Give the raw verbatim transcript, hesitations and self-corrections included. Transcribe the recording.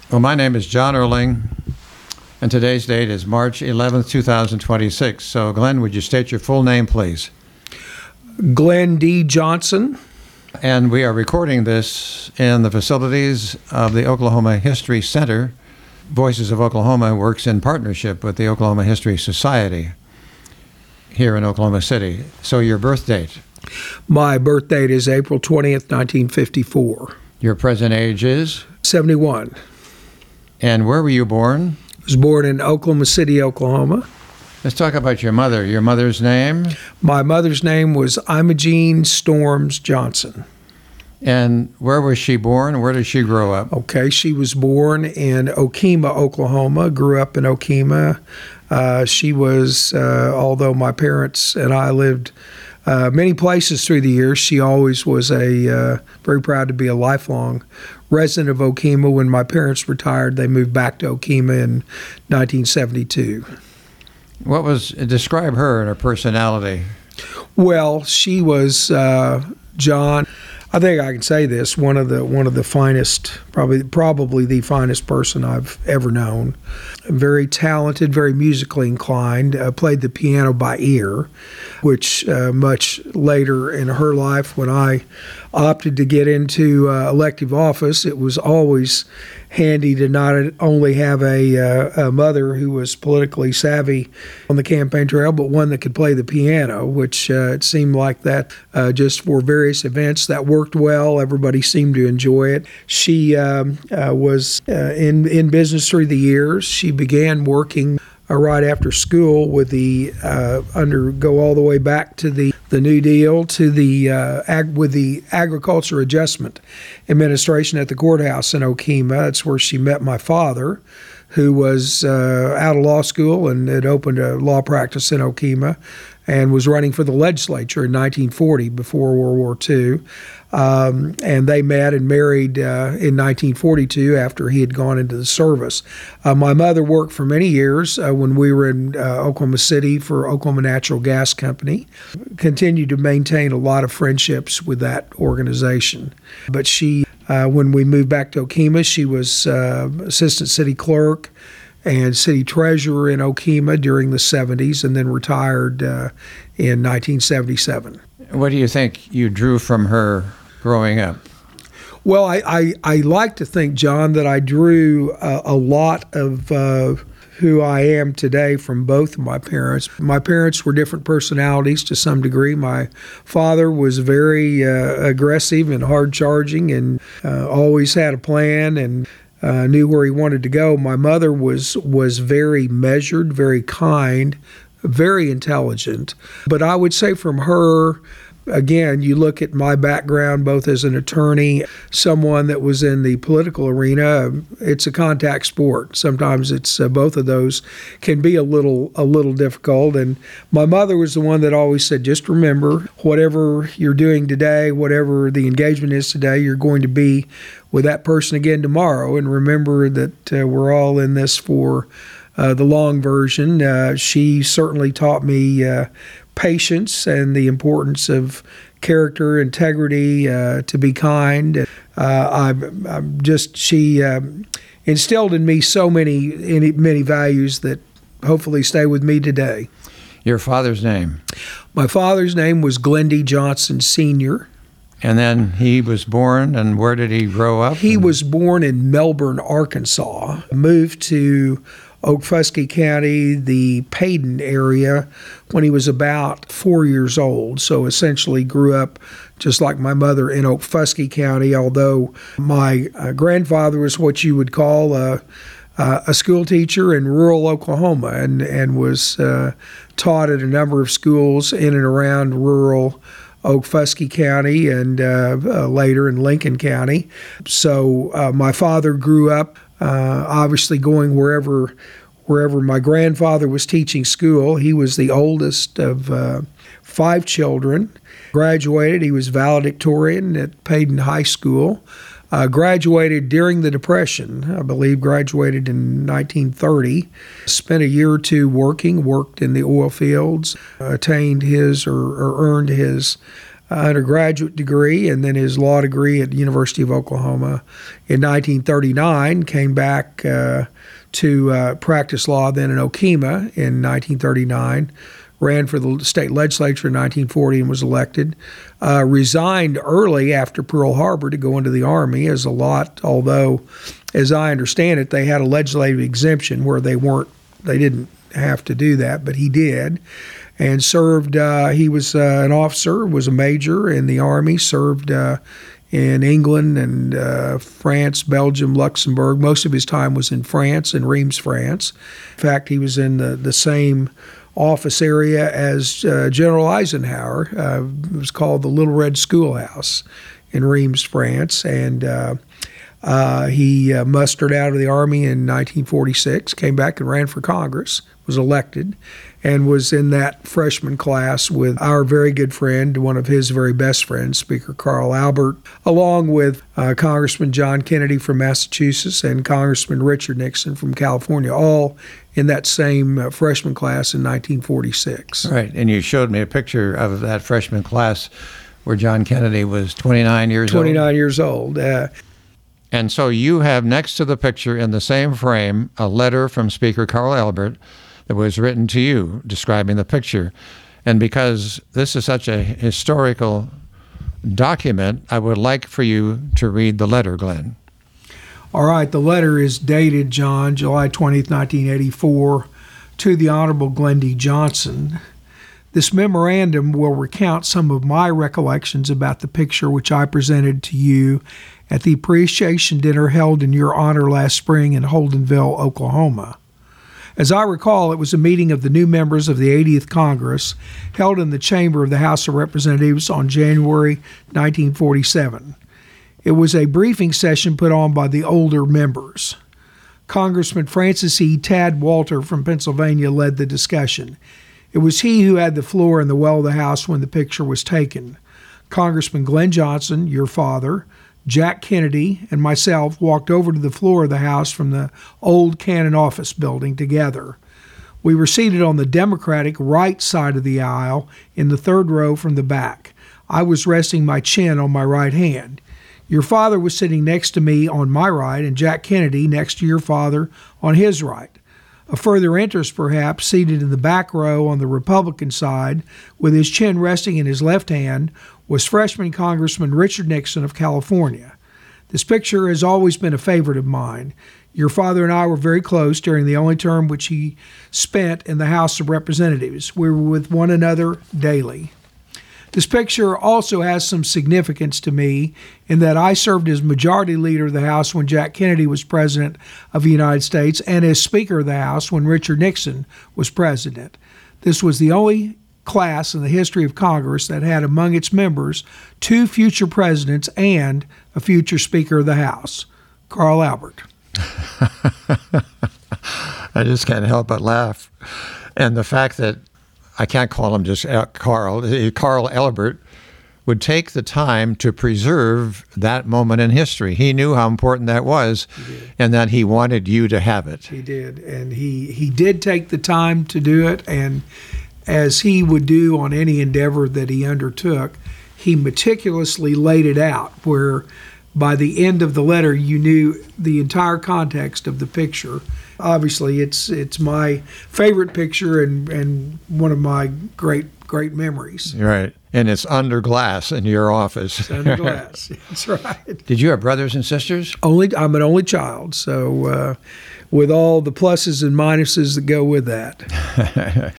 Well, my name is John Erling, and today's date is March eleventh, two thousand twenty-six. So, Glenn, would you state your full name, please? Glenn D. Johnson. And we are recording this in the facilities of the Oklahoma History Center. Voices of Oklahoma works in partnership with the Oklahoma History Society here in Oklahoma City. So, your birth date? My birth date is April twentieth, nineteen fifty-four. Your present age is? seventy-one. And where were you born? I was born in Oklahoma City, Oklahoma. Let's talk about your mother. Your mother's name? My mother's name was Imogene Storms Johnson. And where was she born? Where did she grow up? Okay, she was born in Okemah, Oklahoma, grew up in Okemah. Uh, she was, uh, although my parents and I lived uh, many places through the years, she always was a uh, very proud to be a lifelong resident of Okemah. When my parents retired, they moved back to Okemah in nineteen seventy-two. What was, describe her and her personality? Well, she was, uh, John, I think I can say this, one of the one of the finest, probably probably the finest person I've ever known. Very talented, very musically inclined, uh, played the piano by ear, which uh, much later in her life, when I opted to get into uh, elective office, it was always handy to not only have a, uh, a mother who was politically savvy on the campaign trail, but one that could play the piano, which uh, it seemed like that uh, just for various events that worked well. Everybody seemed to enjoy it. She um, uh, was uh, in, in business through the years. She began working Uh, right after school with the uh, under go all the way back to the, the New Deal to the uh, ag, with the Agriculture Adjustment Administration at the courthouse in Okemah. That's where she met my father, who was uh, out of law school and had opened a law practice in Okemah and was running for the legislature in nineteen forty before World War Two. Um, and they met and married uh, in nineteen forty-two after he had gone into the service. Uh, my mother worked for many years uh, when we were in uh, Oklahoma City for Oklahoma Natural Gas Company. Continued to maintain a lot of friendships with that organization. But she, uh, when we moved back to Okemah, she was uh, assistant city clerk and city treasurer in Okemah during the seventies, and then retired uh, in nineteen seventy-seven. What do you think you drew from her growing up? Well, I, I, I like to think, John, that I drew a, a lot of uh, who I am today from both of my parents. My parents were different personalities to some degree. My father was very uh, aggressive and hard-charging and uh, always had a plan and uh, knew where he wanted to go. My mother was was very measured, very kind, very intelligent. But I would say from her, again, you look at my background both as an attorney, someone that was in the political arena, it's a contact sport. Sometimes it's uh, both of those can be a little a little difficult. And my mother was the one that always said, just remember, whatever you're doing today, whatever the engagement is today, you're going to be with that person again tomorrow. And remember that uh, we're all in this for uh, the long version. Uh, she certainly taught me uh, patience and the importance of character, integrity, uh, to be kind. Uh, I'm, I'm just she um, instilled in me so many many values that hopefully stay with me today. Your father's name? My father's name was Glenn D. Johnson Senior And then he was born, and where did he grow up? He was born in Melbourne, Arkansas, moved to Okfuskee County, the Paden area, when he was about four years old. So essentially grew up just like my mother in Okfuskee County, although my uh, grandfather was what you would call a, uh, a school teacher in rural Oklahoma and, and was uh, taught at a number of schools in and around rural Okfuskee County and uh, uh, later in Lincoln County. So uh, my father grew up uh, obviously going wherever wherever my grandfather was teaching school. He was the oldest of uh, five children. Graduated. He was valedictorian at Paden High School. Uh, graduated during the Depression, I believe graduated in nineteen thirty. Spent a year or two working, worked in the oil fields, attained his or, or earned his undergraduate degree and then his law degree at the University of Oklahoma. In nineteen thirty-nine, came back uh, to uh, practice law then in Okemah in nineteen thirty-nine, ran for the state legislature in nineteen forty and was elected, uh, resigned early after Pearl Harbor to go into the Army, as a lot, although, as I understand it, they had a legislative exemption where they weren't, they didn't have to do that, but he did. And served, uh, he was uh, an officer, was a major in the Army, served uh, in England and uh, France, Belgium, Luxembourg. Most of his time was in France, in Reims, France. In fact, he was in the, the same office area as uh, General Eisenhower. Uh, it was called the Little Red Schoolhouse in Reims, France. And uh, uh, he uh, mustered out of the Army in nineteen forty-six, came back and ran for Congress, was elected, and was in that freshman class with our very good friend, one of his very best friends, Speaker Carl Albert, along with uh, Congressman John Kennedy from Massachusetts and Congressman Richard Nixon from California, all in that same uh, freshman class in nineteen forty-six. Right, and you showed me a picture of that freshman class where John Kennedy was twenty-nine years old. twenty-nine years old. Uh, and so you have next to the picture in the same frame a letter from Speaker Carl Albert that was written to you describing the picture. And because this is such a historical document, I would like for you to read the letter, Glenn. All right, the letter is dated, John, July twentieth, nineteen eighty-four, to the Honorable Glenn D. Johnson. This memorandum will recount some of my recollections about the picture which I presented to you at the appreciation dinner held in your honor last spring in Holdenville, Oklahoma. As I recall, it was a meeting of the new members of the eightieth Congress held in the chamber of the House of Representatives on January nineteen forty-seven. It was a briefing session put on by the older members. Congressman Francis E. Tad Walter from Pennsylvania led the discussion. It was he who had the floor in the well of the House when the picture was taken. Congressman Glenn Johnson, your father, Jack Kennedy, and myself walked over to the floor of the House from the old Cannon office building together. We were seated on the Democratic right side of the aisle in the third row from the back. I was resting my chin on my right hand. Your father was sitting next to me on my right, and Jack Kennedy next to your father on his right. A further interest, perhaps, seated in the back row on the Republican side, with his chin resting in his left hand, was freshman Congressman Richard Nixon of California. This picture has always been a favorite of mine. Your father and I were very close during the only term which he spent in the House of Representatives. We were with one another daily. This picture also has some significance to me in that I served as Majority Leader of the House when Jack Kennedy was President of the United States and as Speaker of the House when Richard Nixon was President. This was the only class in the history of Congress that had among its members two future presidents and a future Speaker of the House. Carl Albert. I just can't help but laugh. And the fact that I can't call him just Carl, Carl Albert would take the time to preserve that moment in history. He knew how important that was and that he wanted you to have it. He did. And he, he did take the time to do it. And as he would do on any endeavor that he undertook, he meticulously laid it out where by the end of the letter you knew the entire context of the picture. Obviously, it's it's my favorite picture and, and one of my great, great memories. Right. And it's under glass in your office. It's under glass. That's right. Did you have brothers and sisters? Only I'm an only child, so uh, with all the pluses and minuses that go with that.